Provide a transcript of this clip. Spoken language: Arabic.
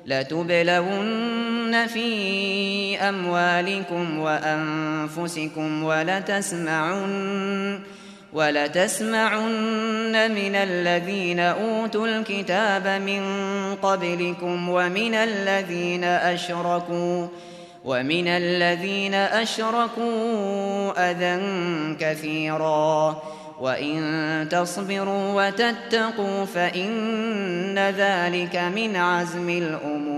لتبلون في أموالكم وأنفسكم ولتسمعن من الذين أوتوا الكتاب من قبلكم ومن الذين أشركوا أذى كثيرا، وإن تصبروا وتتقوا فإن ذلك من عزم الأمور.